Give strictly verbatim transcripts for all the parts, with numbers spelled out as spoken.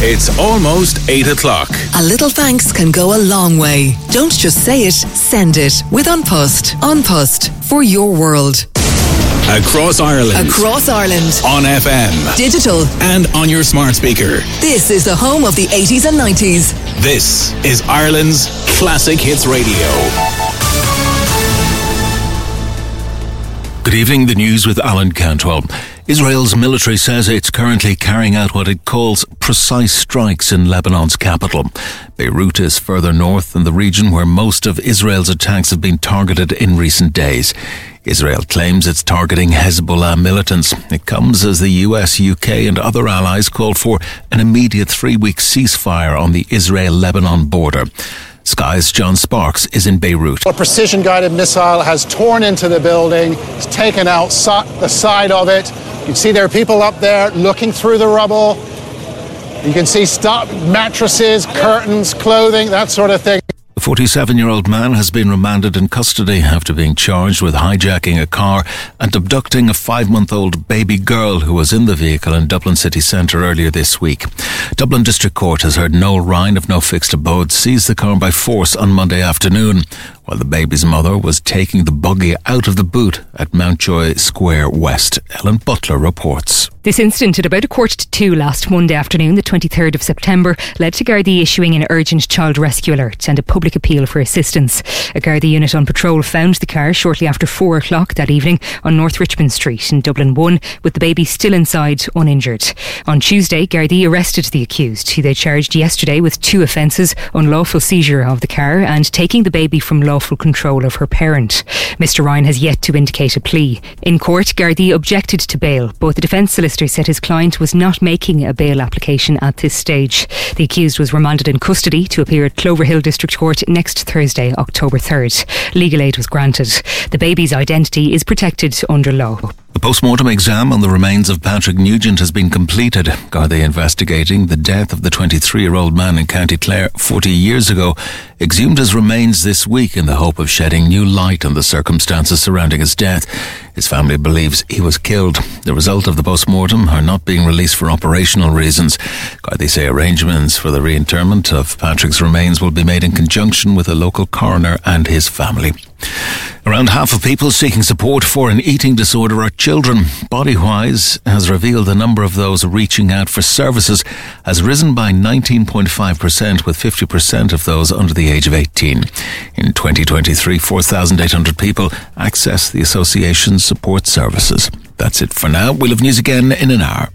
It's almost eight o'clock. A little thanks can go a long way. Don't just say it, send it with An Post. An Post, for your world. Across Ireland. Across Ireland. On F M. Digital. And on your smart speaker. This is the home of the eighties and nineties. This is Ireland's Classic Hits Radio. Good evening, the news with Alan Cantwell. Israel's military says it's currently carrying out what it calls precise strikes in Lebanon's capital. Beirut is further north in the region where most of Israel's attacks have been targeted in recent days. Israel claims it's targeting Hezbollah militants. It comes as the U S, U K and other allies called for an immediate three-week ceasefire on the Israel-Lebanon border. Sky's John Sparks is in Beirut. A precision-guided missile has torn into the building. It's taken out so- the side of it. You can see there are people up there looking through the rubble. You can see stuff, mattresses, curtains, clothing, that sort of thing. The forty-seven-year-old man has been remanded in custody after being charged with hijacking a car and abducting a five-month-old baby girl who was in the vehicle in Dublin city centre earlier this week. Dublin District Court has heard Noel Ryan of No Fixed Abode seize the car by force on Monday afternoon, while the baby's mother was taking the buggy out of the boot at Mountjoy Square West. Ellen Butler reports. This incident at about a quarter to two last Monday afternoon, the twenty-third of September, led to Gardaí issuing an urgent child rescue alert and a public appeal for assistance. A Gardaí unit on patrol found the car shortly after four o'clock that evening on North Richmond Street in Dublin one, with the baby still inside, uninjured. On Tuesday, Gardaí arrested the accused, who they charged yesterday with two offences: unlawful seizure of the car and taking the baby from lawful control of her parent. Mister Ryan has yet to indicate a plea. In court, Gardaí objected to bail, but the defence solicitor said his client was not making a bail application at this stage. The accused was remanded in custody to appear at Cloverhill District Court next Thursday, October third. Legal aid was granted. The baby's identity is protected under law. The post-mortem exam on the remains of Patrick Nugent has been completed. Gardaí investigating the death of the twenty-three-year-old man in County Clare forty years ago exhumed his remains this week in the hope of shedding new light on the circumstances surrounding his death. His family believes he was killed. The result of the post-mortem are not being released for operational reasons. Gardaí say arrangements for the reinterment of Patrick's remains will be made in conjunction with a local coroner and his family. Around half of people seeking support for an eating disorder are children. Bodywise has revealed the number of those reaching out for services has risen by nineteen point five percent, with fifty percent of those under the age of eighteen. In twenty twenty-three, four thousand eight hundred people accessed the association's support services. That's it for now. We'll have news again in an hour.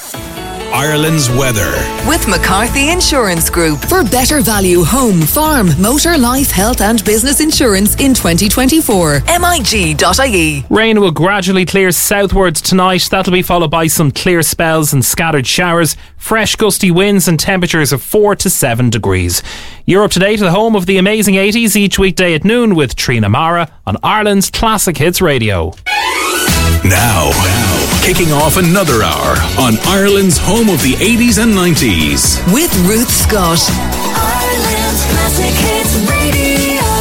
Ireland's weather. With McCarthy Insurance Group. For better value home, farm, motor, life, health and business insurance in twenty twenty-four. M I G dot I E. Rain will gradually clear southwards tonight. That'll be followed by some clear spells and scattered showers. Fresh gusty winds and temperatures of four to seven degrees. You're up to date at the home of the amazing eighties each weekday at noon with Trina Mara on Ireland's Classic Hits Radio. Now, now, kicking off another hour on Ireland's home of the eighties and nineties. With Ruth Scott. Ireland's Classic Hits Radio.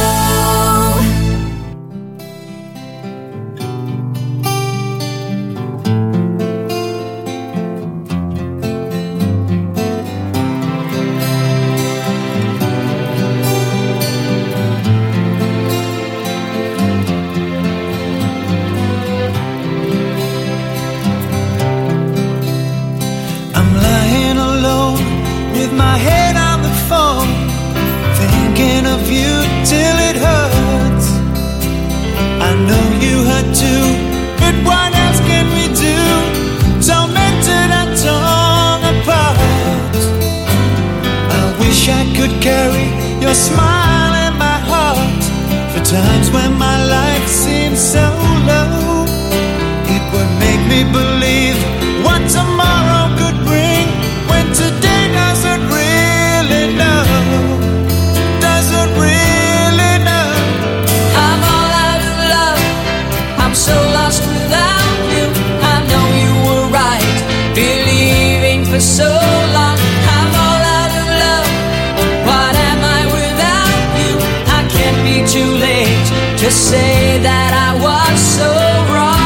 My head on the phone, thinking of you till it hurts. I know you hurt too, but what else can we do? Tormented and torn apart. I wish I could carry your smile in my heart for times when my life seems so low. It would make me believe what tomorrow could bring when today doesn't really know, doesn't really know. I'm all out of love, I'm so lost without you. I know you were right, believing for so long. I'm all out of love, what am I without you? I can't be too late to say that I was so wrong.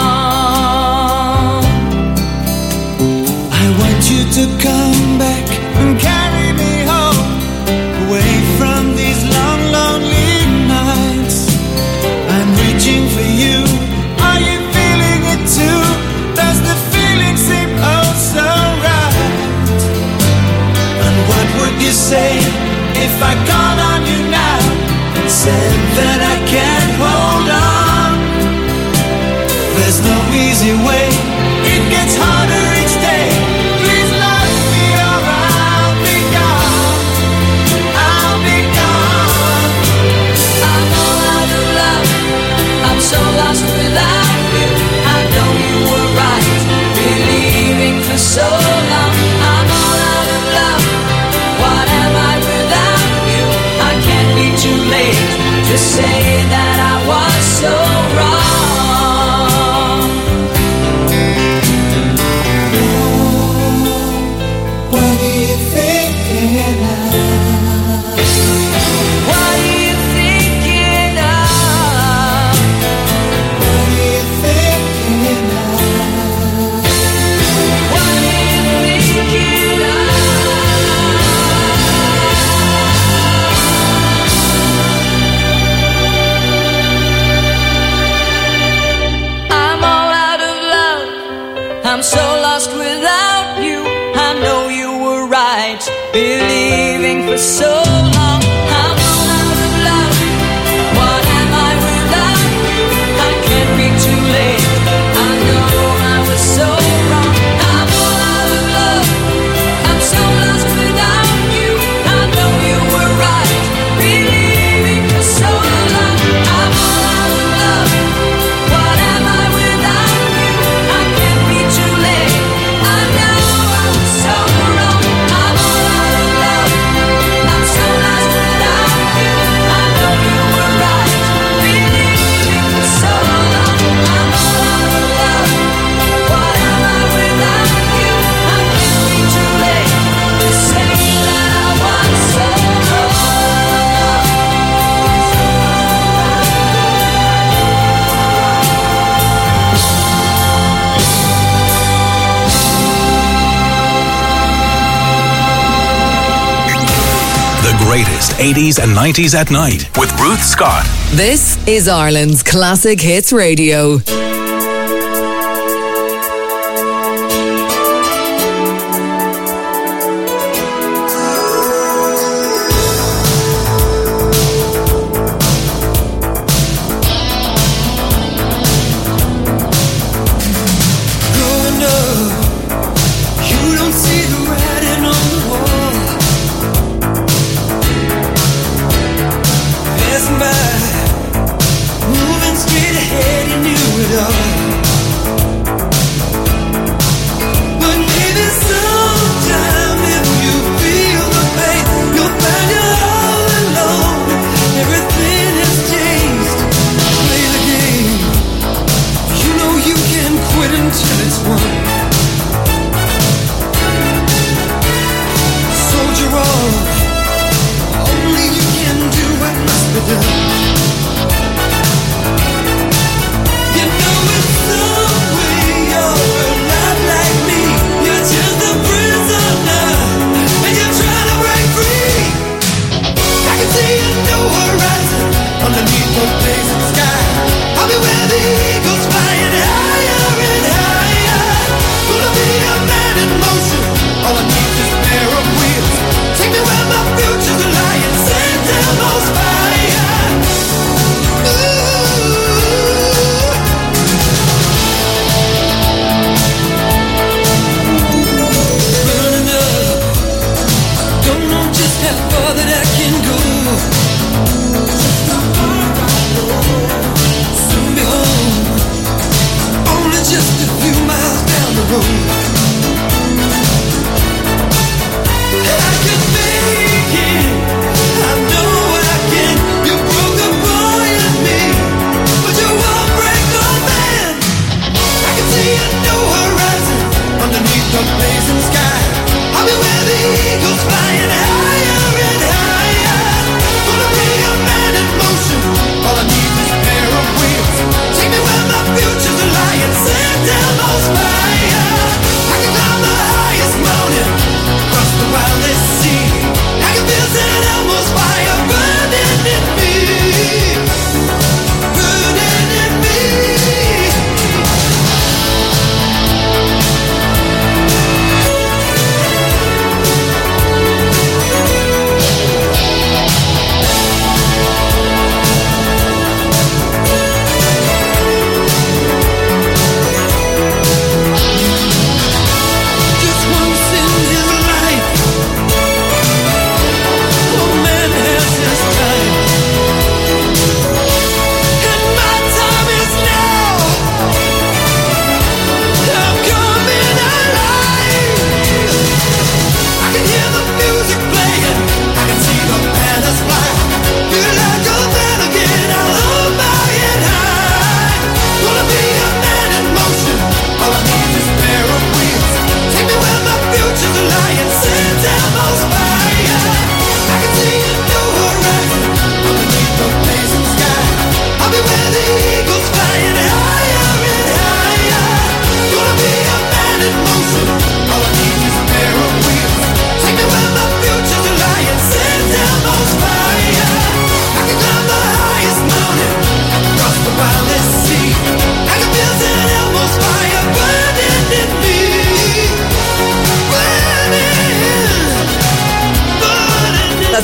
I want you to come back If I call on you now and said that I can't hold on, there's no easy way, it gets harder each day. Please love me or I'll be gone, I'll be gone. I'm all out of love, I'm so lost without you. I know you were right, believing for so long. I'm all out of love, what am I without you? I can't be too late to say that I was so wrong. What are you thinking of? What are you thinking of? What are you thinking of? What are you thinking of? I'm all out of love, I'm so lost without you. I know you were right, believing for so long. I'm all out of love, what am I without you? I can't be too late, I know I was so wrong. I'm all out of love, I'm so lost without you. I know you were right, believing for so long. I'm all out of love, what am I without you? I can't be too late, I know I was so wrong. I'm all out of love, I'm so lost without you. I know you were right, believing for so long. I'm all out of love, what am I without you? I can't be too late to say that I was so wrong. The greatest eighties and nineties at night with Ruth Scott. This is Ireland's Classic Hits Radio. Growing up, you don't see the writing on the wall. Passing by, moving straight ahead, you knew it all. But maybe sometime if you feel the pain, you'll find you're all alone. Everything has changed. Play the game. You know you can quit until it's won. Soldier on, only you can do what must be done. You know in some way you're not like me. You're just a prisoner, and you're trying to break free. I can see a new horizon underneath the blazing sky. I'll be where the eagles flying higher and higher. Gonna be a man in motion. All I need is a pair of wheels. Take me where my future's lying. Send them on fire. Ooh. Burning up. Don't know just how far that I can go. Soon be home. Only just a few miles down the road. I can make it. I know I can. You broke a boy in me, but you won't break a man. I can see a new horizon underneath the blazing sky. I'll be where the eagles flying higher and higher. Gonna be a man in motion. All I need is a pair of wheels. Take me where my future's lying. Set them on fire.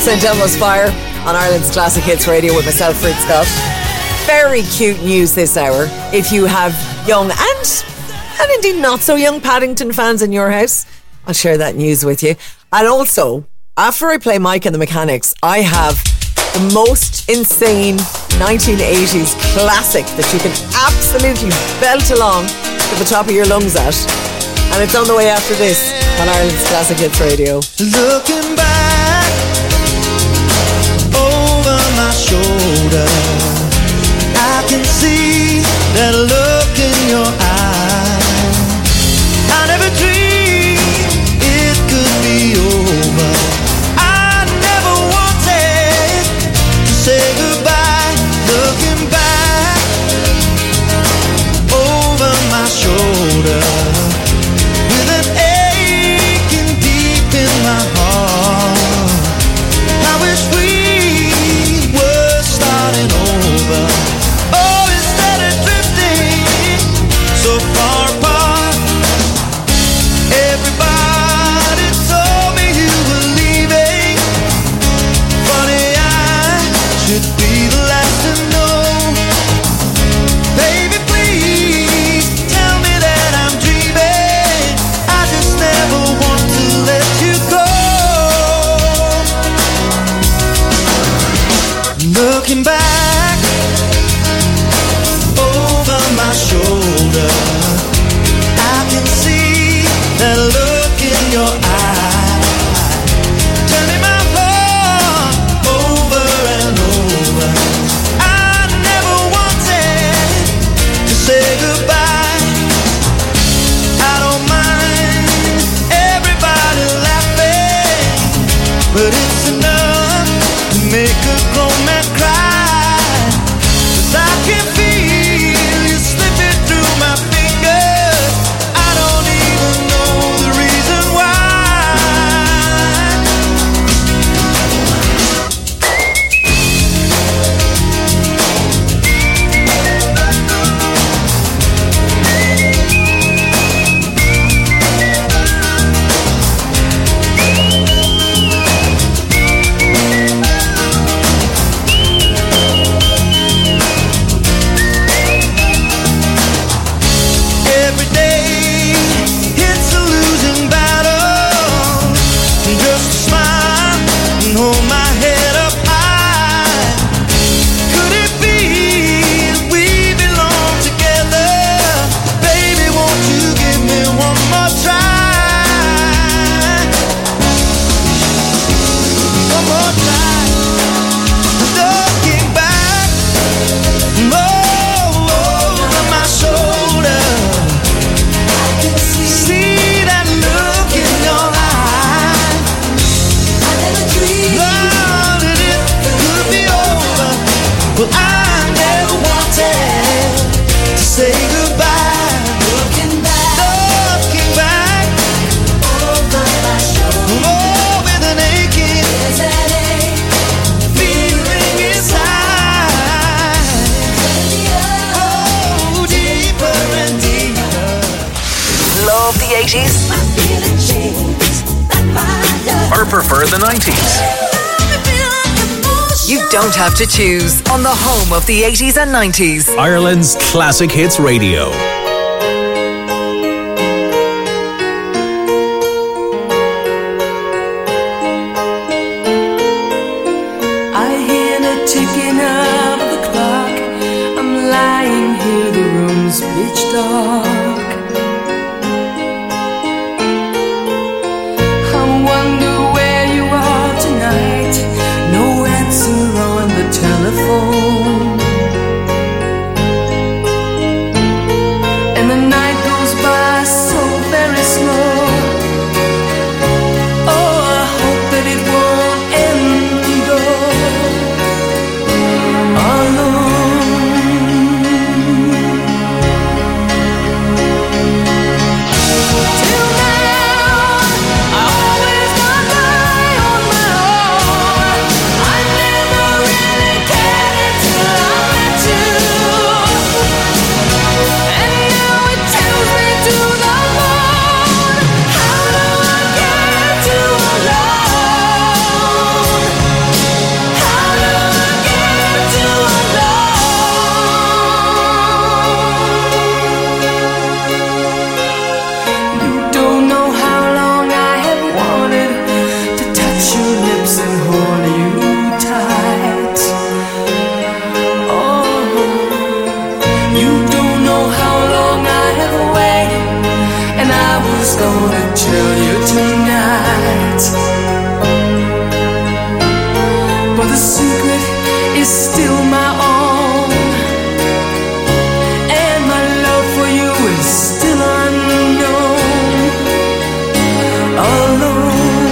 Saint Elmo's Fire on Ireland's Classic Hits Radio with myself, Fred Scott. Very cute news this hour. If you have young and, and indeed not so young Paddington fans in your house, I'll share that news with you. And also, after I play Mike and the Mechanics, I have the most insane nineteen eighties classic that you can absolutely belt along to the top of your lungs at. And it's on the way after this on Ireland's Classic Hits Radio. Looking back over my shoulder, I can see that look in your eye. I never dreamed it could be over. I never wanted to say goodbye. Looking back over my shoulder, with an aching deep in my heart, I wish we were starting over. Oh, instead of drifting so far apart. Everybody told me you were leaving. Funny, I should be the last to know. Baby, please tell me that I'm dreaming. I just never want to let you go. Looking back over my shoulder, I can see that look in your eye, turning my heart over and over. I never wanted to say goodbye. I don't mind everybody laughing, but it's enough to make a grown man cry. 'Cause I can feel you slipping through my fingers. I don't even know the reason why. Every day it's a losing battle. Just smile and hold my head up high. Could it be that we belong together? Baby, won't you give me one more try? One more try. Looking back over my shoulder, see that look in your eye. I never dreamed that it could be over. Well, I never wanted to say goodbye. Looking back, looking back over my shoulder, oh, with an aching, feeling inside. Oh, deeper and deeper. Love the eighties? Or prefer the nineties? You don't have to choose on the home of the eighties and nineties. Ireland's Classic Hits Radio. I hear the ticking of the clock. I'm lying here, the room's pitch dark. I wonder where you are tonight. No answer on the telephone. And the night goes by so very slow. Oh, I hope that it won't end alone. Till now, I always got by on my own. I never really cared until is still my own, and my love for you is still unknown, alone.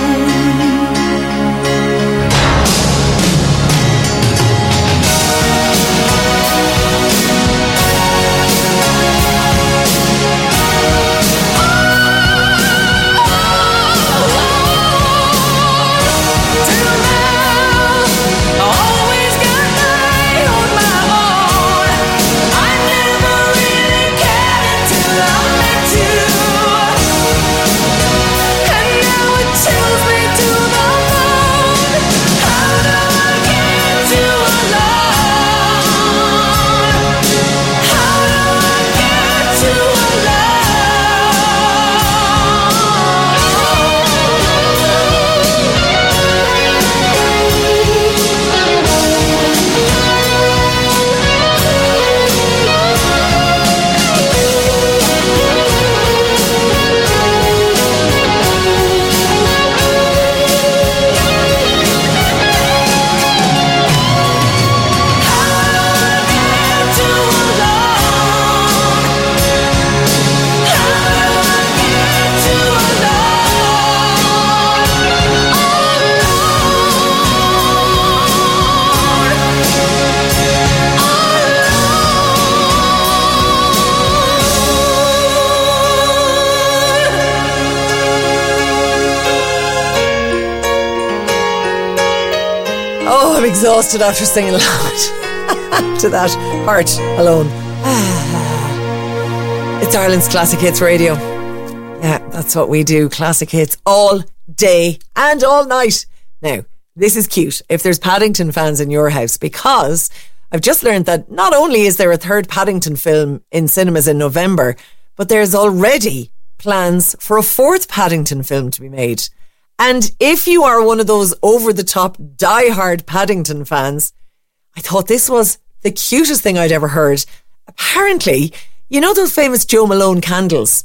Exhausted after singing loud to that Heart Alone. It's Ireland's Classic Hits Radio. Yeah, that's what we do. Classic hits all day and all night. Now, this is cute if there's Paddington fans in your house, because I've just learned that not only is there a third Paddington film in cinemas in November, but there's already plans for a fourth Paddington film to be made. And if you are one of those over-the-top, die-hard Paddington fans, I thought this was the cutest thing I'd ever heard. Apparently, you know those famous Joe Malone candles?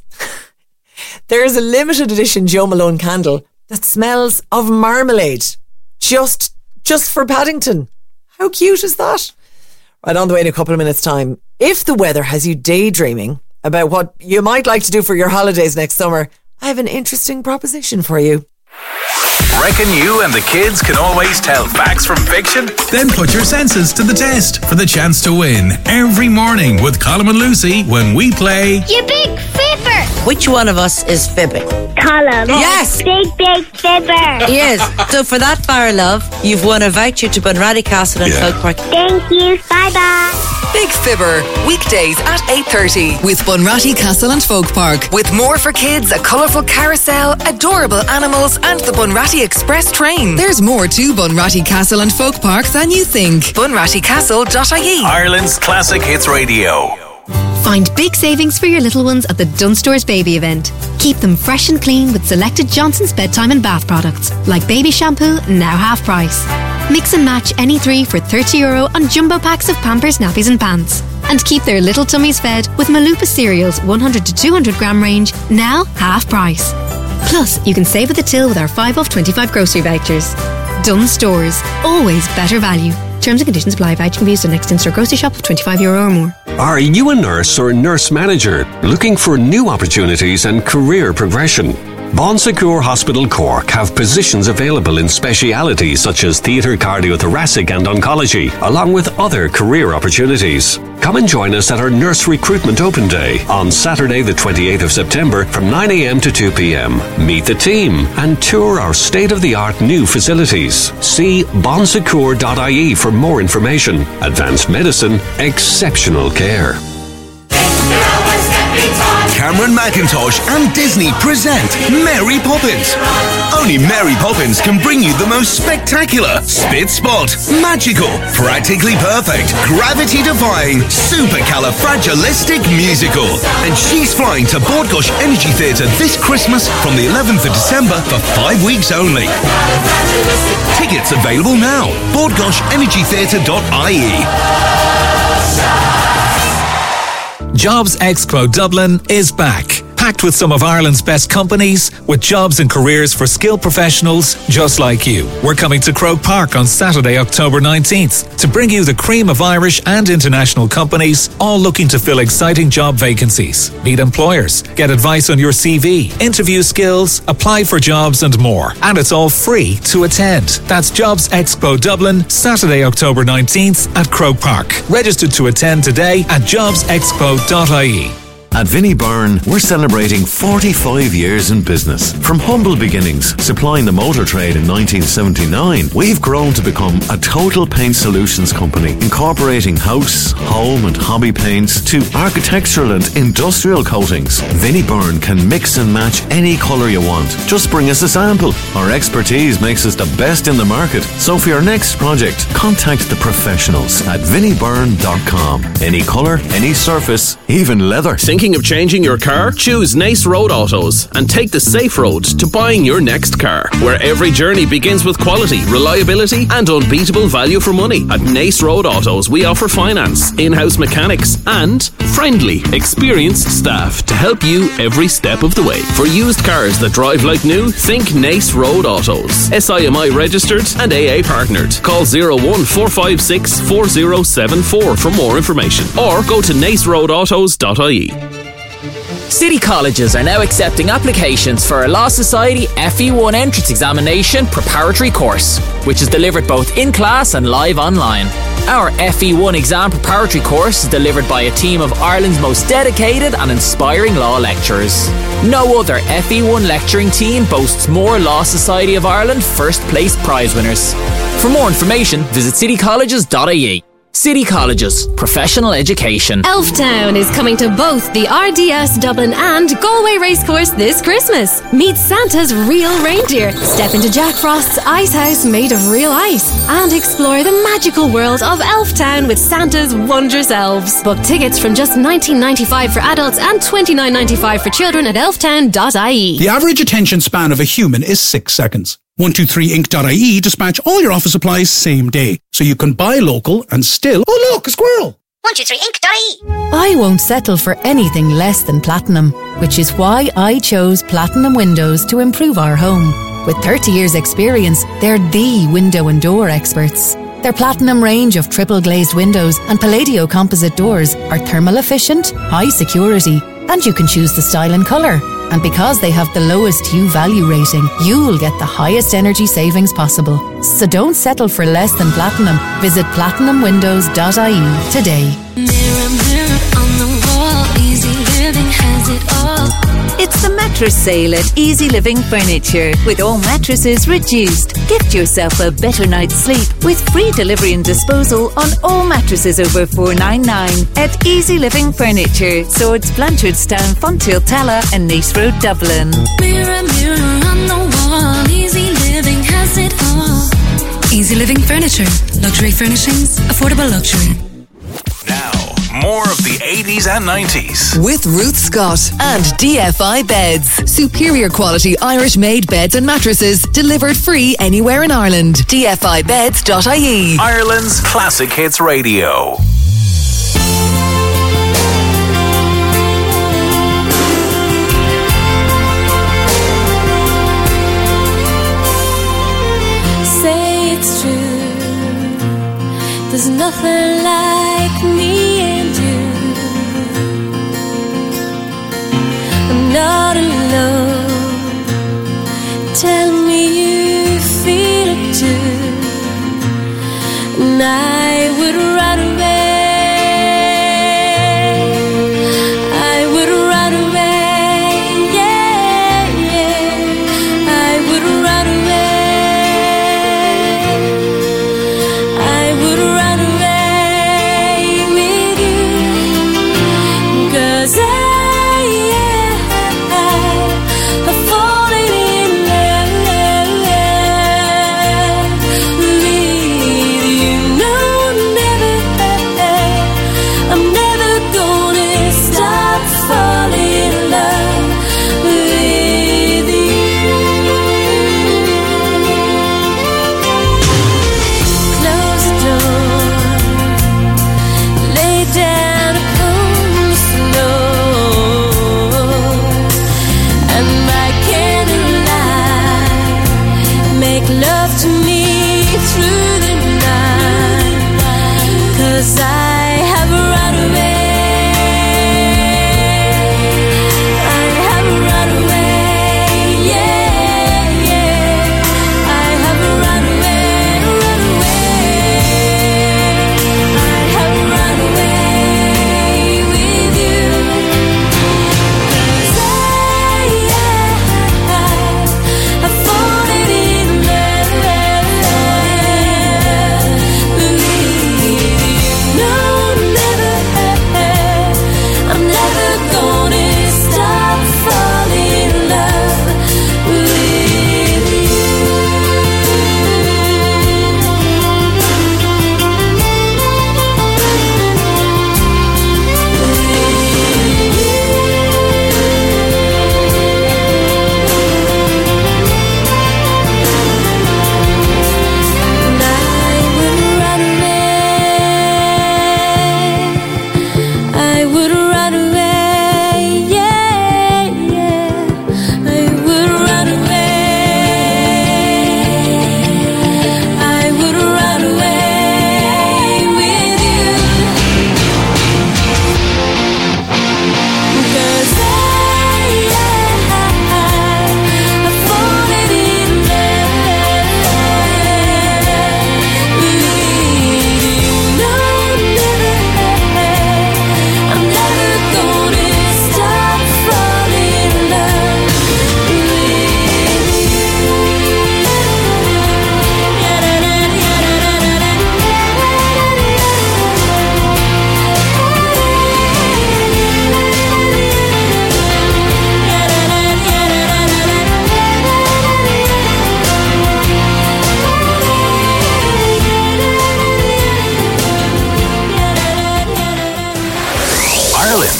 There is a limited edition Joe Malone candle that smells of marmalade. Just, just for Paddington. How cute is that? Right, on the way in a couple of minutes' time. If the weather has you daydreaming about what you might like to do for your holidays next summer, I have an interesting proposition for you. Reckon you and the kids can always tell facts from fiction? Then put your senses to the test for the chance to win every morning with Colin and Lucy when we play You Big Fibber. Which one of us is fibbing? Colin. Yes. Big, big fibber. He is. So for that, Fire Love, you've won a voucher to Bunratty Castle and Yeah. Folk Park. Thank you. Bye-bye. Big Fibber, weekdays at eight thirty with Bunratty Castle and Folk Park. With more for kids, a colourful carousel, adorable animals and the Bunratty Express train. There's more to Bunratty Castle and Folk Park than you think. bunratty castle dot I E. Ireland's Classic Hits Radio. Find big savings for your little ones at the Dunstores Baby event. Keep them fresh and clean with selected Johnson's bedtime and bath products, like baby shampoo, now half price. Mix and match any three for thirty euro on jumbo packs of Pampers, nappies and pants. And keep their little tummies fed with Malupa cereals one hundred to two hundred gram range, now half price. Plus, you can save at the till with our five off twenty-five grocery vouchers. Dunn Stores, always better value. Terms and conditions apply. Voucher can be used at next in-store grocery shop of twenty-five euro or more. Are you a nurse or nurse manager looking for new opportunities and career progression? Bon Secours Hospital Cork have positions available in specialities such as theatre, cardiothoracic and oncology, along with other career opportunities. Come and join us at our Nurse Recruitment Open Day on Saturday the twenty-eighth of September from nine a.m. to two p.m. Meet the team and tour our state-of-the-art new facilities. See bon secours dot I E for more information. Advanced medicine, exceptional care. Cameron McIntosh and Disney present Mary Poppins. Only Mary Poppins can bring you the most spectacular, spit spot, magical, practically perfect, gravity-defying, supercalifragilistic musical. And she's flying to Bord Gáis Energy Theatre this Christmas from the eleventh of December for five weeks only. Tickets available now. bord gáis energy theatre dot I E. Jobs Expo Dublin is back. packed with some of Ireland's best companies, with jobs and careers for skilled professionals just like you. We're coming to Croke Park on Saturday, October nineteenth, to bring you the cream of Irish and international companies, all looking to fill exciting job vacancies. Meet employers, get advice on your C V, interview skills, apply for jobs and more. And it's all free to attend. That's Jobs Expo Dublin, Saturday, October nineteenth at Croke Park. Registered to attend today at jobs expo dot I E. At Vinnie Byrne, we're celebrating forty-five years in business. From humble beginnings, supplying the motor trade in nineteen seventy-nine, we've grown to become a total paint solutions company, incorporating house, home and hobby paints to architectural and industrial coatings. Vinnie Byrne can mix and match any colour you want. Just bring us a sample. Our expertise makes us the best in the market. So for your next project, contact the professionals at vinnie byrne dot com. Any colour, any surface, even leather. Thinking of changing your car? Choose Nace Road Autos and take the safe road to buying your next car, where every journey begins with quality, reliability and unbeatable value for money. At Nace Road Autos, we offer finance, in-house mechanics and friendly, experienced staff to help you every step of the way. For used cars that drive like new, think Nace Road Autos. S I M I registered and A A partnered. Call zero one four five six four zero seven four for more information or go to nace road autos dot I E. City colleges are now accepting applications for a Law Society F E one entrance examination preparatory course, which is delivered both in class and live online. Our F E one exam preparatory course is delivered by a team of Ireland's most dedicated and inspiring law lecturers. No other F E one lecturing team boasts more Law Society of Ireland first place prize winners. For more information, visit city colleges dot I E. City Colleges, professional education. Elftown is coming to both the R D S Dublin and Galway Racecourse this Christmas. Meet Santa's real reindeer, step into Jack Frost's ice house made of real ice, and explore the magical world of Elftown with Santa's wondrous elves. Book tickets from just nineteen ninety-five for adults and twenty-nine ninety-five for children at elftown dot I E. The average attention span of a human is six seconds. one two three ink dot I E dispatch all your office supplies same day, so you can buy local and still... Oh look, a squirrel! one two three ink dot I E. I won't settle for anything less than platinum, which is why I chose Platinum Windows to improve our home. With thirty years experience, they're the window and door experts. Their Platinum range of triple glazed windows and Palladio composite doors are thermal efficient, high security, and you can choose the style and colour. And because they have the lowest U value rating, you'll get the highest energy savings possible. So don't settle for less than platinum. Visit platinum windows dot I E today. Mirror, mirror on the wall, Easy Living has it all. It's the mattress sale at Easy Living Furniture, with all mattresses reduced. Gift yourself a better night's sleep with free delivery and disposal on all mattresses over four ninety-nine at Easy Living Furniture, Swords, Blanchardstown, Fonthill, Tala and Nace Road, Dublin. Mirror, mirror on the wall, Easy Living has it all. Easy Living Furniture, luxury furnishings, affordable luxury. Now, more of the eighties and nineties. With Ruth Scott and D F I Beds. Superior quality Irish-made beds and mattresses delivered free anywhere in Ireland. D F I beds dot I E. Ireland's Classic Hits Radio. Say it's true, there's nothing like me and you. I'm not alone, tell me you feel it too. And I would run away, I would run away, yeah, yeah, I would run away, I would run away with you, 'cause I, yeah, I've fallen in love with you. No, never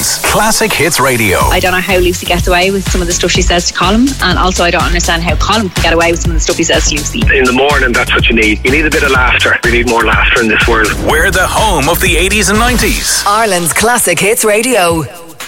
Ireland's Classic Hits Radio. I don't know how Lucy gets away with some of the stuff she says to Colin, and also I don't understand how Colin can get away with some of the stuff he says to Lucy. In the morning, that's what you need. You need a bit of laughter. We need more laughter in this world. We're the home of the eighties and nineties. Ireland's Classic Hits Radio.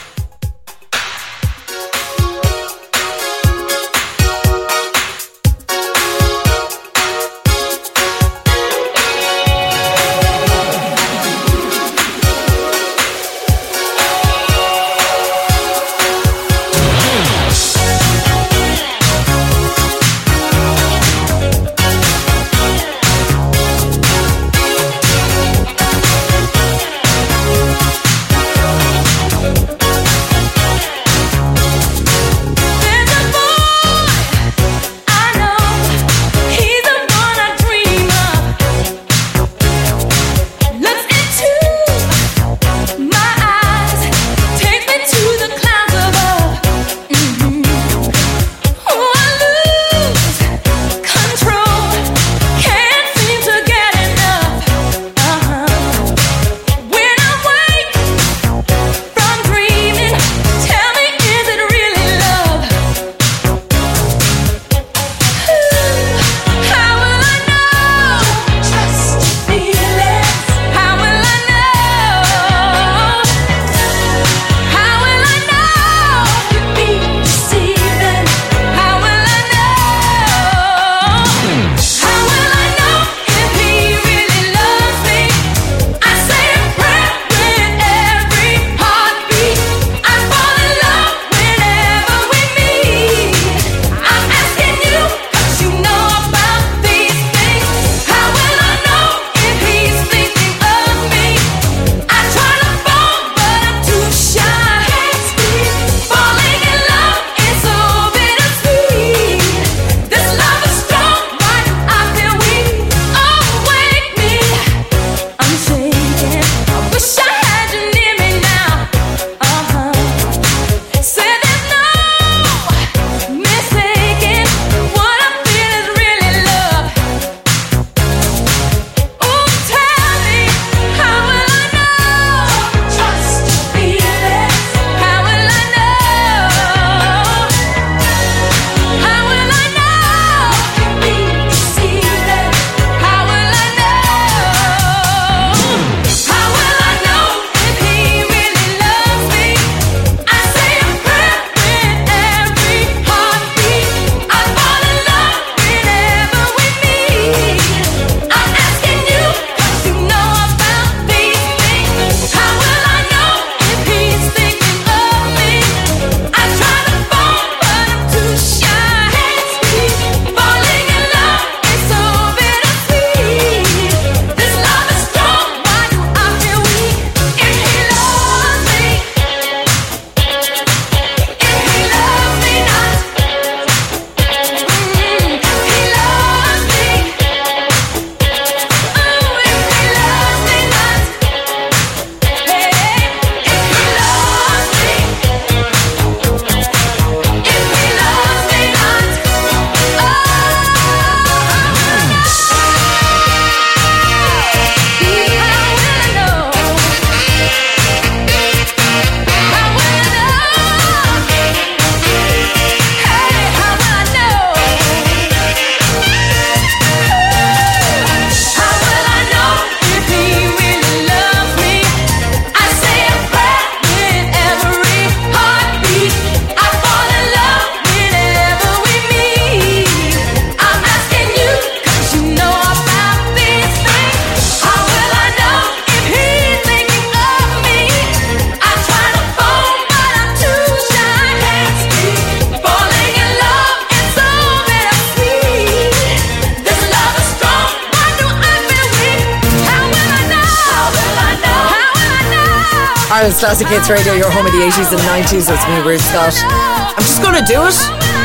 Ireland's Classic Hits Radio, your home of the eighties and nineties. It's me, Ruth Scott. I'm just going to do it.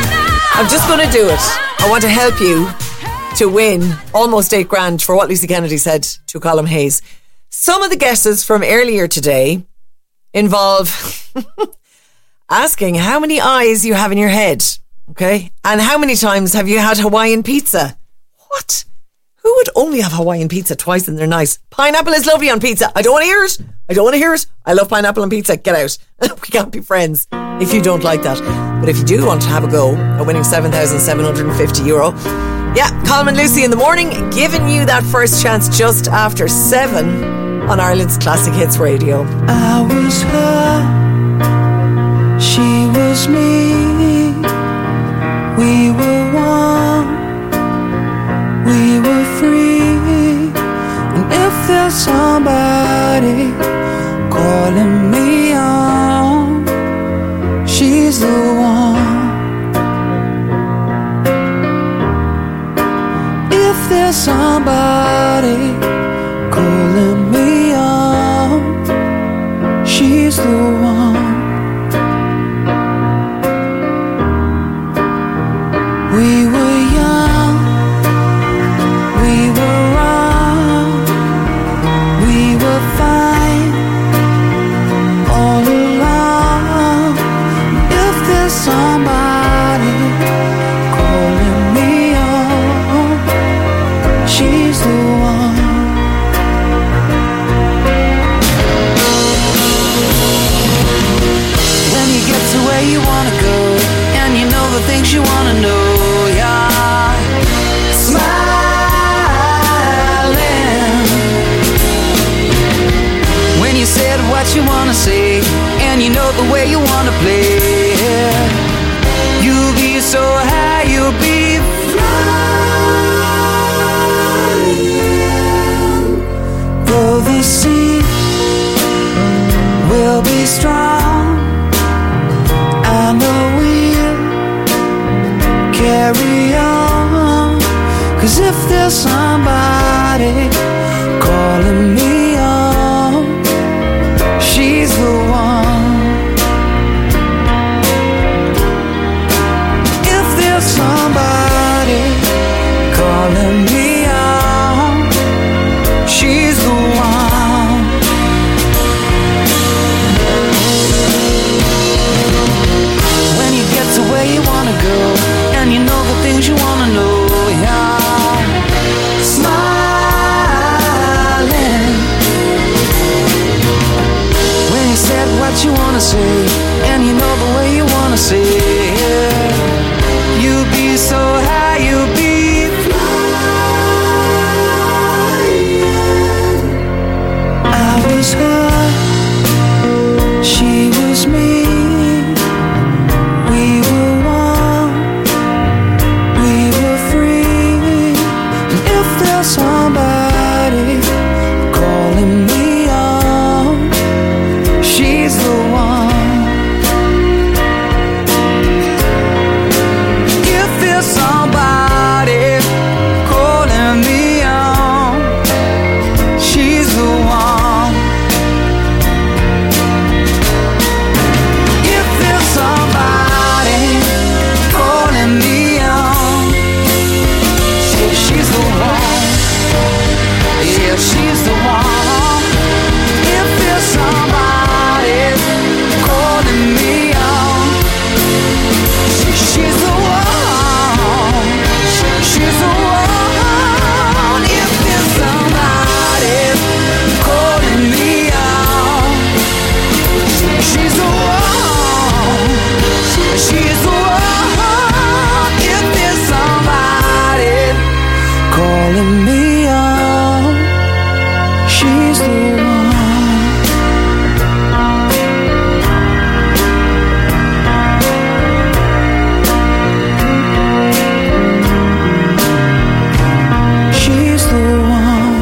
I'm just going to do it. I want to help you to win almost eight grand for what Lucy Kennedy said to Colm Hayes. Some of the guesses from earlier today involve asking how many eyes you have in your head, okay? And how many times have you had Hawaiian pizza? What? Who would only have Hawaiian pizza twice in their night? Pineapple is lovely on pizza. I don't want to hear it. I don't want to hear it. I love pineapple on pizza. Get out. We can't be friends if you don't like that. But if you do want to have a go at winning seven thousand seven hundred fifty euro, yeah, Colm and Lucy in the morning, giving you that first chance just after seven on Ireland's Classic Hits Radio. I was her, she was me. We were one, we were free. And if there's somebody calling me on, she's the one. If there's somebody calling me on, she's the one. We were young, we were wrong, we were fine all along. If there's somebody calling me on, she's the one. When you get to where you wanna go, and you know the things you wanna know, yeah. Smiling. When you said what you wanna say, and you know the way you wanna play, yeah. You'll be so high, you'll be flying. Though the sea will be strong, I know we'll carry on. 'Cause if there's somebody calling me on, she's the one. If there's somebody calling me on, she's the one. When you get to where you wanna go, and you know the things you wanna know, yeah. Smiling. When you said what you wanna say, and you know the way you wanna say, yeah. You'll be so high, you'll be flying. I was her, she was me. We were one, we were free. And if there's somebody calling me on, she's the one. If there's somebody calling me on, she's the one. If there's somebody calling me on, yeah, she's the one. Yeah, she's the one. If there's somebody calling me on, she's the one. She's the one. If there's somebody calling me on, she's the one. She's the one. If there's somebody calling me on, she's the one. She's the one.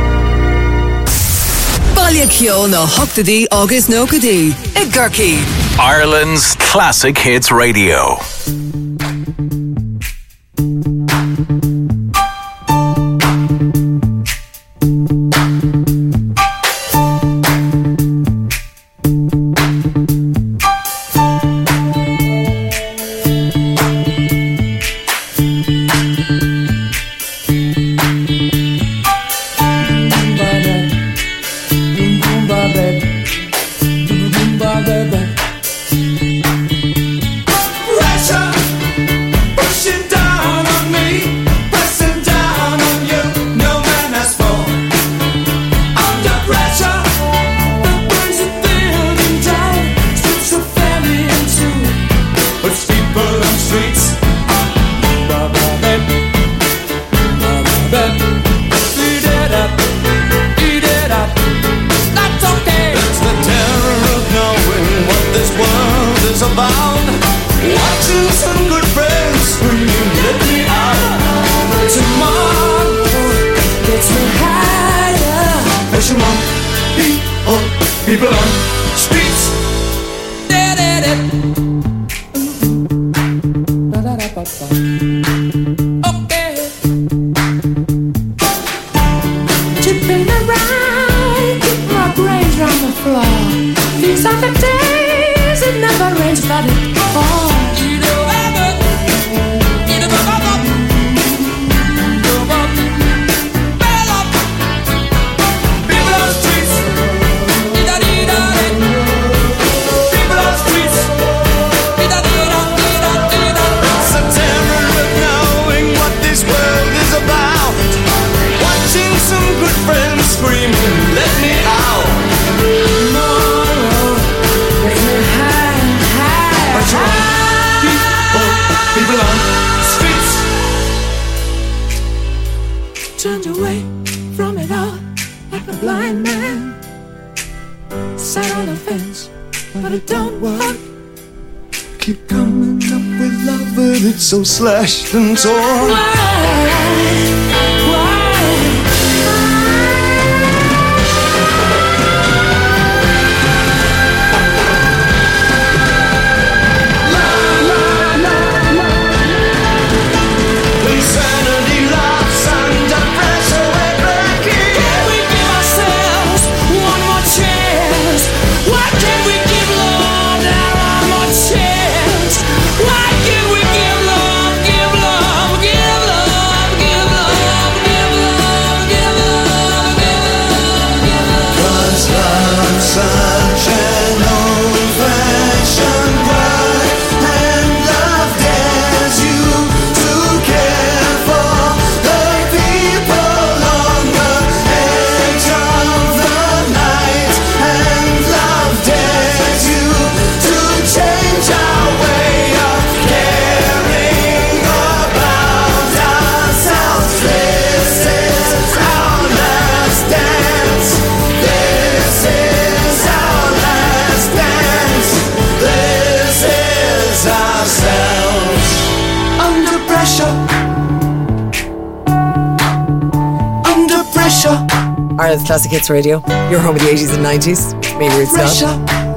Baile Kyo no Hochtadí agus no Cadí. I Gurkey. Ireland's Classic Hits Radio. Russia! People on streets. Okay. Tipping around, keep my brains round the floor. These are the days it never rains, but it falls. Screaming, let me out. Tomorrow, let me high, high, high. People, people on the streets. Turned away from it all like a blind man. Sat on the fence, but it don't work. Keep coming up with love, but it's so slashed and torn. Why? Why? Ireland's Classic Hits Radio, your home of the eighties and nineties. Me, Ruth Scott.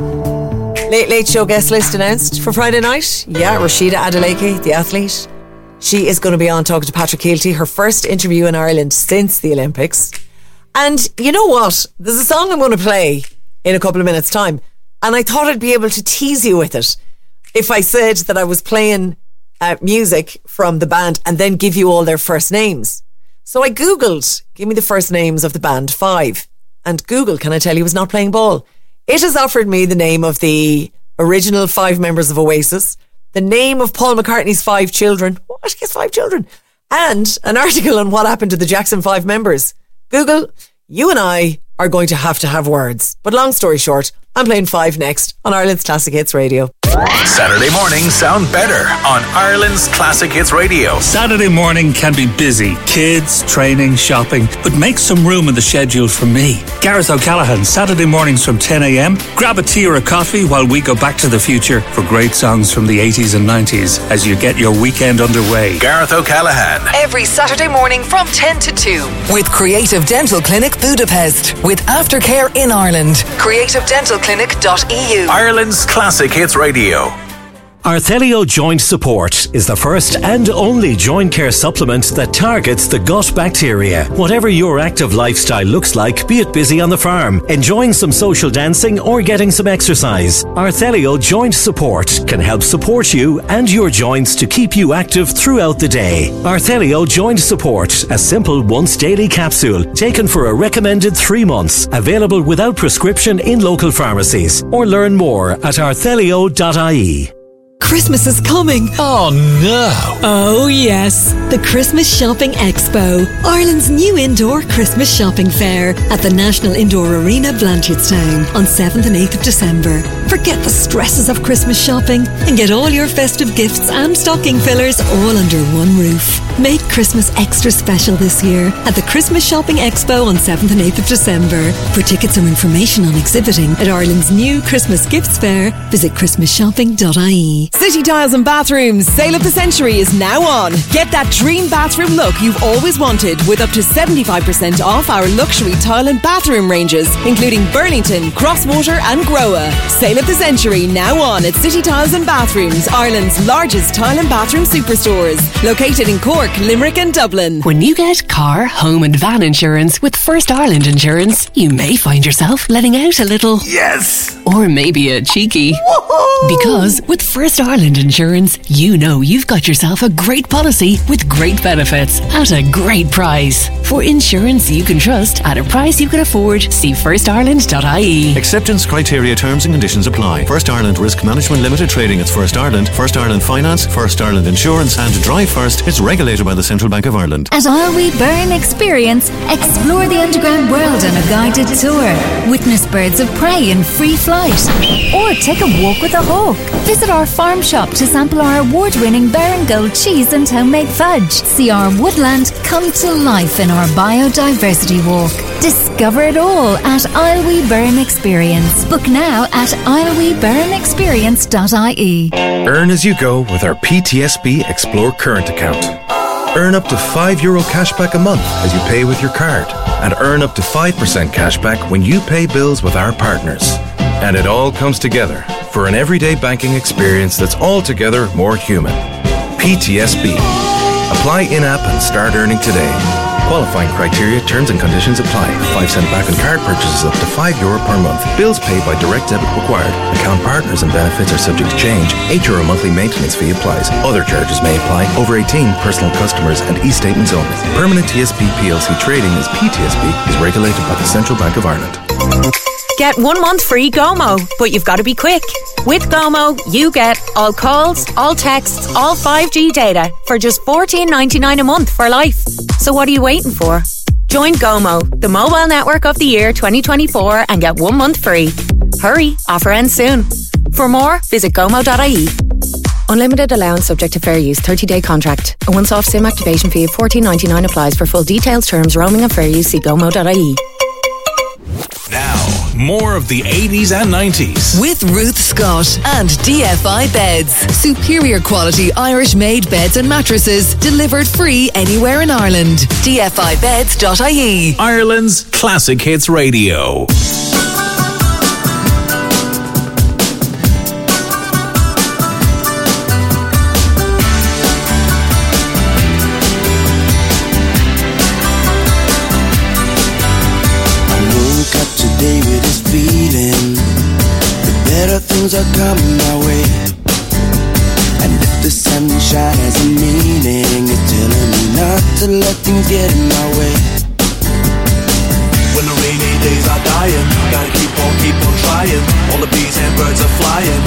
Late Late Show guest list announced for Friday night. Yeah, Rashida Adeleke, the athlete. She is going to be on talking to Patrick Keelty, her first interview in Ireland since the Olympics. And you know what? There's a song I'm going to play in a couple of minutes' time. And I thought I'd be able to tease you with it if I said that I was playing uh, music from the band and then give you all their first names. So I Googled, give me the first names of the band Five. And Google, can I tell you, is not playing ball. It has offered me the name of the original five members of Oasis, the name of Paul McCartney's five children. What? He has five children. And an article on what happened to the Jackson five members. Google, you and I are going to have to have words. But long story short, I'm playing Five next on Ireland's Classic Hits Radio. Saturday mornings sound better on Ireland's Classic Hits Radio. Saturday morning can be busy. Kids, training, shopping. But make some room in the schedule for me. Gareth O'Callaghan, Saturday mornings from ten a.m. Grab a tea or a coffee while we go back to the future for great songs from the eighties and nineties as you get your weekend underway. Gareth O'Callaghan. Every Saturday morning from ten to two with Creative Dental Clinic Budapest with aftercare in Ireland. creative dental clinic dot e u. Ireland's Classic Hits Radio. Arthelio Joint Support is the first and only joint care supplement that targets the gut bacteria. Whatever your active lifestyle looks like, be it busy on the farm, enjoying some social dancing or getting some exercise, Arthelio Joint Support can help support you and your joints to keep you active throughout the day. Arthelio Joint Support, a simple once daily capsule taken for a recommended three months, available without prescription in local pharmacies, or learn more at arthelio dot I E. Christmas is coming. Oh no. Oh yes. The Christmas Shopping Expo. Ireland's new indoor Christmas shopping fair at the National Indoor Arena, Blanchardstown on seventh and eighth of December. For Forget the stresses of Christmas shopping and get all your festive gifts and stocking fillers all under one roof. Make Christmas extra special this year at the Christmas Shopping Expo on seventh and eighth of December. For tickets or information on exhibiting at Ireland's new Christmas Gifts Fair, visit christmas shopping dot I E. City Tiles and Bathrooms Sale of the Century is now on. Get that dream bathroom look you've always wanted with up to seventy-five percent off our luxury tile and bathroom ranges, including Burlington, Crosswater and Groa. Sale of the Century now on at City Tiles and Bathrooms, Ireland's largest tile and bathroom superstores, located in Cork, Limerick and Dublin. When you get car, home and van insurance with First Ireland Insurance, you may find yourself letting out a little yes, or maybe a cheeky. Woo-hoo! Because with First Ireland Insurance, you know you've got yourself a great policy with great benefits at a great price. For insurance you can trust at a price you can afford, see first ireland dot I E. Acceptance criteria, terms and conditions apply. First Ireland Risk Management Limited Trading, it's First Ireland, First Ireland Finance, First Ireland Insurance and Drive First, it's regulated by the Central Bank of Ireland. At Isle We Burn Experience, explore the underground world on a guided tour. Witness birds of prey in free flight. Or take a walk with a hawk. Visit our farm shop to sample our award-winning Baron Gold cheese and homemade fudge. See our woodland come to life in our biodiversity walk. Discover it all at Isle We Burn Experience. Book now at isle we burn experience dot I E. Earn as you go with our P T S B Explore Current account. Earn up to five euro cashback a month as you pay with your card, and earn up to five percent cashback when you pay bills with our partners. And it all comes together for an everyday banking experience that's altogether more human. P T S B. Apply in-app and start earning today. Qualifying criteria, terms and conditions apply. five cent back on card purchases up to five euro per month. Bills paid by direct debit required. Account partners and benefits are subject to change. eight euro monthly maintenance fee applies. Other charges may apply. Over eighteen, personal customers and e-statements only. Permanent T S B P L C trading as P T S B is regulated by the Central Bank of Ireland. Get one month free Gomo, but you've got to be quick. With Gomo, you get all calls, all texts, all five G data for just fourteen ninety-nine a month for life. So what are you waiting for? Join Gomo, the mobile network of the year twenty twenty-four, and get one month free. Hurry, offer ends soon. For more, visit gomo dot I E. Unlimited allowance subject to fair use, thirty-day contract. A once-off SIM activation fee of fourteen ninety-nine applies. For full details, terms, roaming and fair use, see gomo dot I E. Now, more of the eighties and nineties. With Ruth Scott and D F I Beds. Superior quality Irish-made beds and mattresses delivered free anywhere in Ireland. D F I beds dot I E. Ireland's Classic Hits Radio. Better things are coming my way, and if the sunshine has a meaning, it's telling me not to let things get in my way. When the rainy days are dying, gotta keep on, keep on trying. All the bees and birds are flying.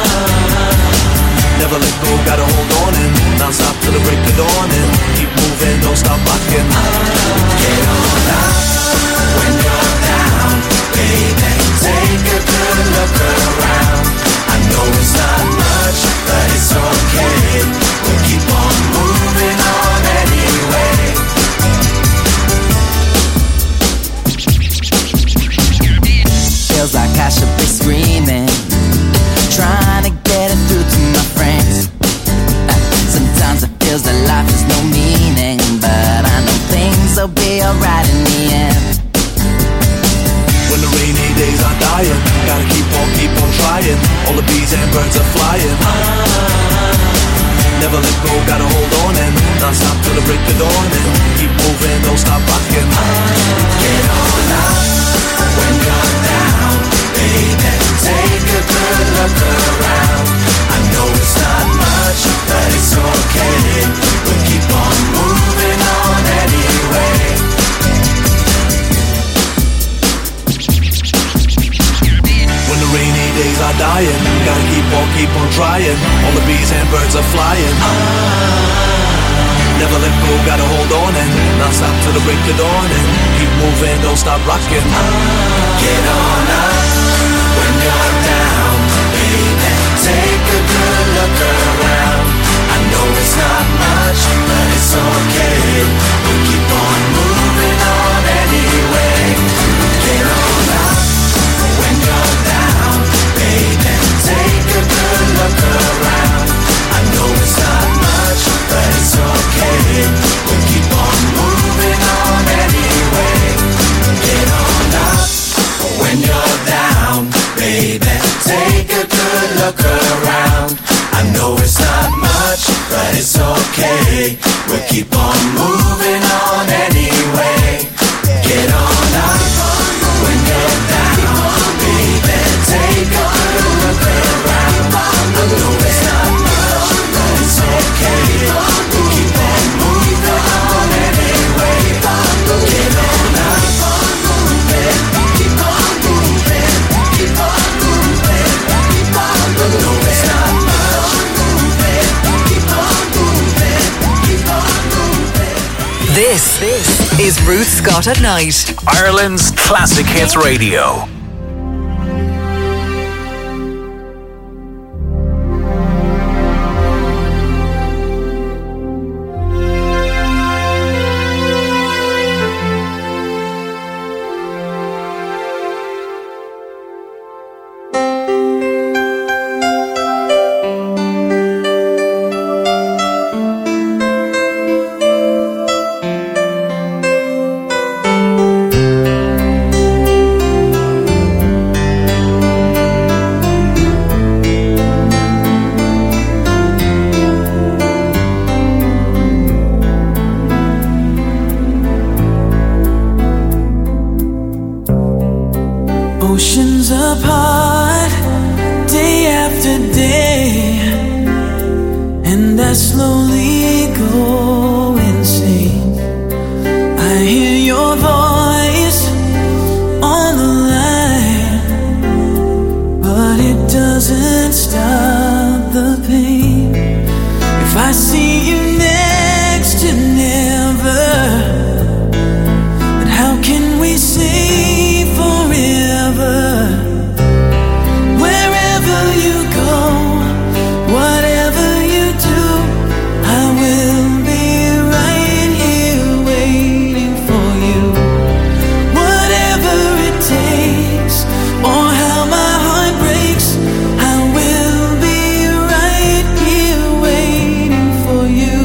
Never let go, gotta hold on and not stop till the break of dawn and keep moving, don't stop rocking. Get on up when you're down, baby. Take a good look around. I know it's not much, but it's okay. We'll keep on moving on anyway. Feels like I should be screaming, trying to get it through to my friends. Sometimes it feels that life has no meaning, but I know things will be alright in the end. When the rainy days are dying, gotta keep on, keep on trying. All the bees and birds are flying. Never let go, gotta hold on and not stop till the break of dawn and keep moving, don't stop rocking. Get on up when you're down, baby. Take a good look around. I know it's not much, but it's okay. We'll keep on moving on anyway. Rainy days are dying, gotta keep on, keep on trying. All the bees and birds are flying. Never let go, gotta hold on and not stop till the break of dawn and keep moving, don't stop rocking. Get on up when you're down, look around. I know it's not much, but it's okay. We'll keep on moving on anyway. Get on up when you're down, baby. Take a look around. I know it's not much, but it's okay. We'll keep on moving on anyway. Get on up, moving, keep on moving, keep on moving, keep on moving. I know it's not much, moving, keep on moving, keep on moving. This, this is Ruth Scott at Night. Ireland's Classic Hits Radio. Oceans apart, day after day, and I slowly go insane. I hear your voice on the line, but it doesn't stop the pain. If I see you next to never, but how can we say forever? Wherever you go, whatever you do, I will be right here waiting for you. Whatever it takes, or how my heart breaks, I will be right here waiting for you.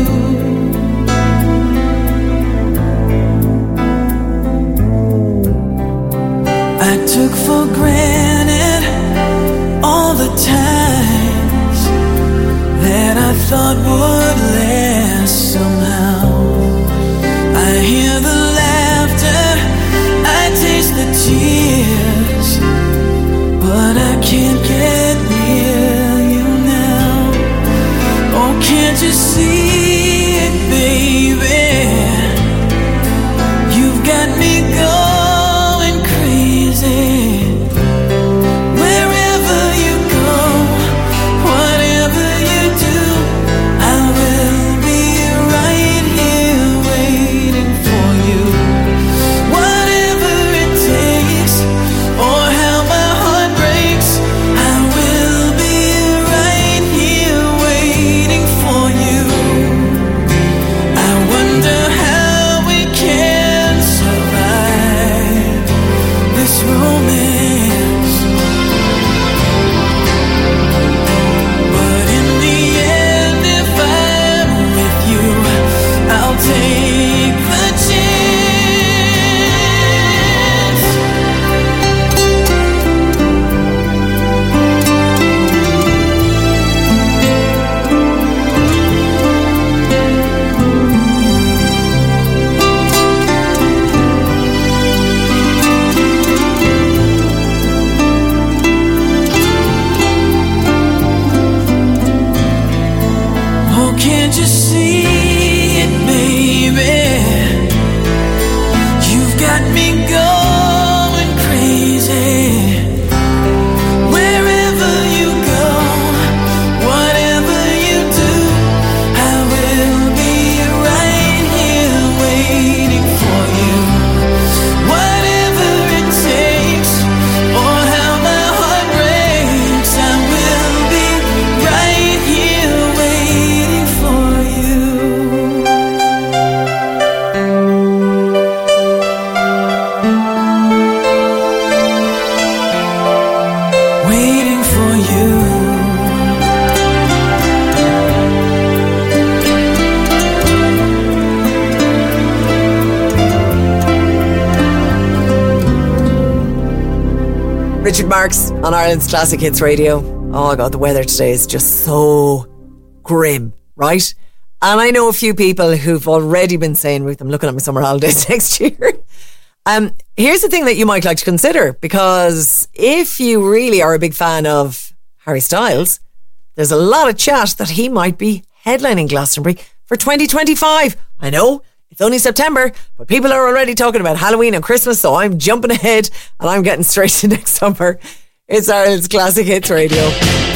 I took for granted all the times that I thought would last somehow. I hear the laughter, I taste the tears, but I can't get near you now. Oh, can't you see it, baby? You've got me going crazy. Wherever you go, whatever you do, I will be right here waiting for you. Whatever it takes, or how my heart breaks, I will be right here waiting for you. I wonder how we can survive this romance, but in the end, if I'm with you, I'll take the chance. Oh, can't you see it, baby? You've got me going crazy. Wherever you go, whatever you do, I will be right here waiting for you. Whatever it takes, or how my heart breaks, I will be right here waiting for you. Waiting for you. Richard Marx on Ireland's Classic Hits Radio. Oh God, the weather today is just so grim, right? And I know a few people who've already been saying, Ruth, I'm looking at my summer holidays next year. Um, here's the thing that you might like to consider, because if you really are a big fan of Harry Styles, there's a lot of chat that he might be headlining Glastonbury for twenty twenty-five. I know, it's only September, but people are already talking about Halloween and Christmas, so I'm jumping ahead and I'm getting straight to next summer. It's Ireland's Classic Hits Radio.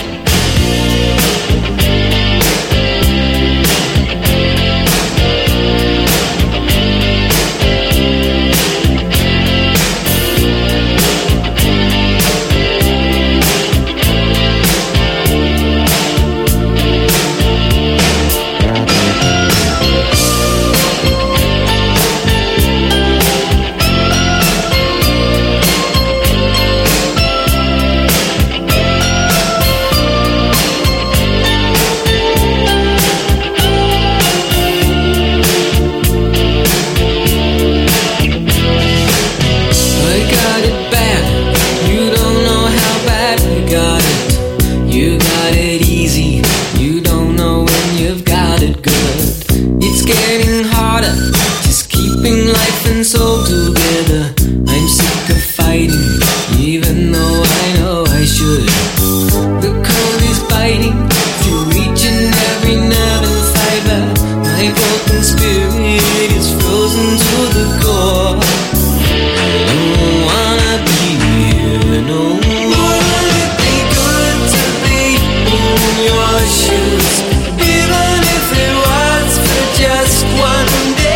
So together, I'm sick of fighting, even though I know I should. The cold is biting through each and every nerve and fiber. My broken spirit is frozen to the core. I don't wanna be here no more. Wouldn't it be good to be in your shoes, even if it was for just one day?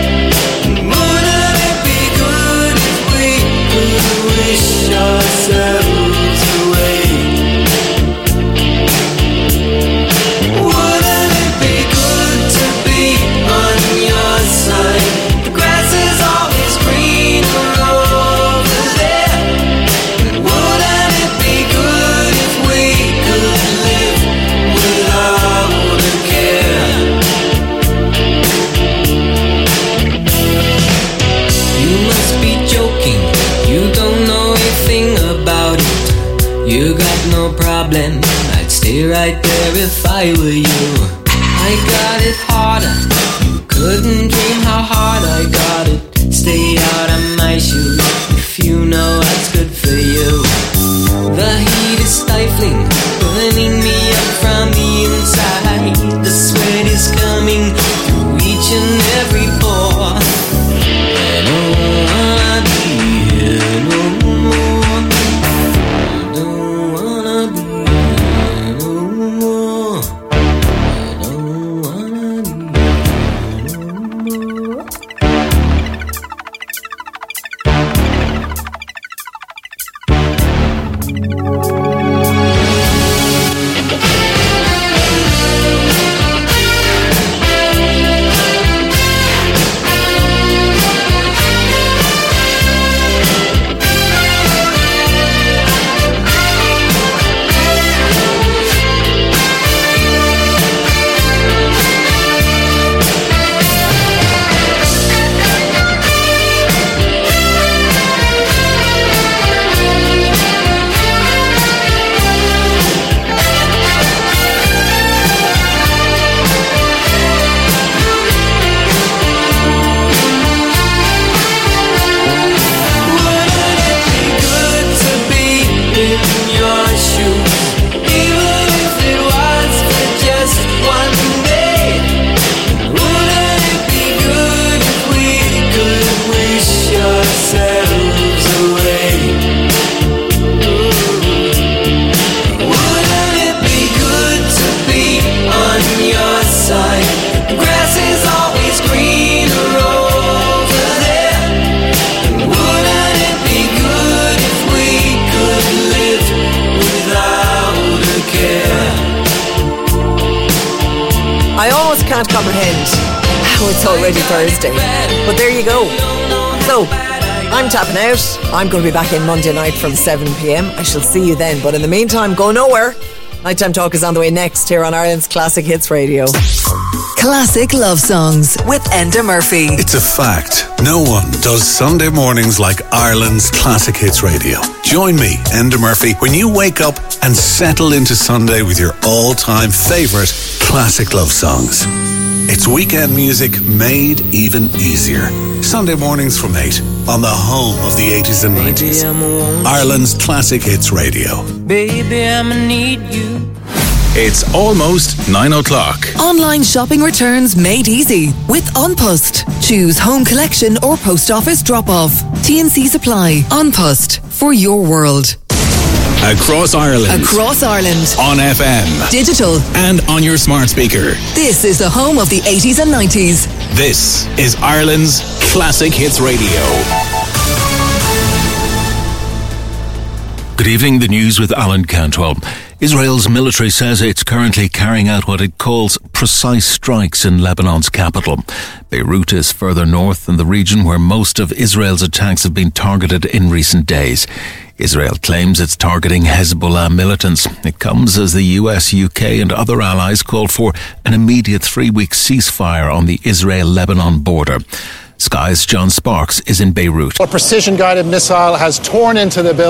Wish ourselves away. Wouldn't it be good to be on your side? The grass is always greener over there. Wouldn't it be good if we could live without a care? You must be joking. You don't know a thing about it. You got no problem. I'd stay right there if I were you. I got it harder. You couldn't dream how hard I got it. Stay out of my shoes if you know what's good for you. The heat is stifling, burning me up from the inside. The sweat is coming through each and every pore. I don't wanna be here no more. I don't wanna be here no more. I don't wanna be here no more. Can't comprehend how it's already Thursday, but there you go. So I'm tapping out. I'm going to be back in Monday night from seven p.m. I shall see you then, but in the meantime, go nowhere. Nighttime Talk is on the way next here on Ireland's Classic Hits Radio. Classic Love Songs with Enda Murphy. It's a fact. No one does Sunday mornings like Ireland's Classic Hits Radio. Join me, Enda Murphy, when you wake up and settle into Sunday with your all-time favourite classic love songs. It's weekend music made even easier. Sunday mornings from eight on the home of the eighties and nineties. Ireland's Classic Hits Radio. Baby, I'ma need you. It's almost nine o'clock. Online shopping returns made easy with OnPost. Choose home collection or post office drop-off. T and C's apply. OnPost, for your world. Across Ireland. Across Ireland. On F M. Digital. And on your smart speaker. This is the home of the eighties and nineties. This is Ireland's Classic Hits Radio. Good evening, the news with Alan Cantwell. Israel's military says it's currently carrying out what it calls precise strikes in Lebanon's capital. Beirut is further north in the region where most of Israel's attacks have been targeted in recent days. Israel claims it's targeting Hezbollah militants. It comes as the U S, U K and other allies call for an immediate three-week ceasefire on the Israel-Lebanon border. Sky's John Sparks is in Beirut. A precision-guided missile has torn into the building.